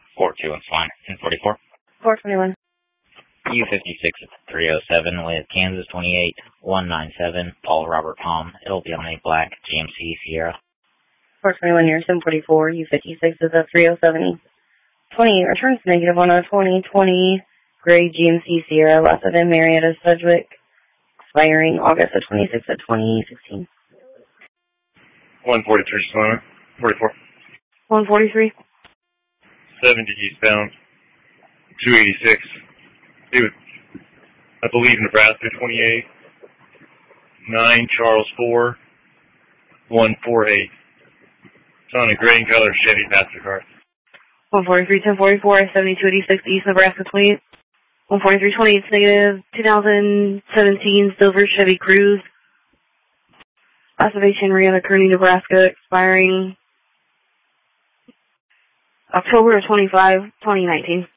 421 Fine. 1044. 421. U56 at 307 with Kansas 28197, Paul Robert Palm. It'll be on a black GMC Sierra. 421 here, 744. U56 is a 307 28. Returns negative on a 2020 gray GMC Sierra. Last of in Marietta, Sedgwick. Expiring August the 26th of 2016. 143 Sloan. 44. 143. 70 eastbound. 286. I believe Nebraska 28. 9 Charles 4. 148. It's on a gray and color Chevy Mastercard. 143, 1044, 7286 East Nebraska 28. 143, 28, negative 2017 silver Chevy Cruze. Observation Marietta, Kearney, Nebraska, expiring October 25, 2019.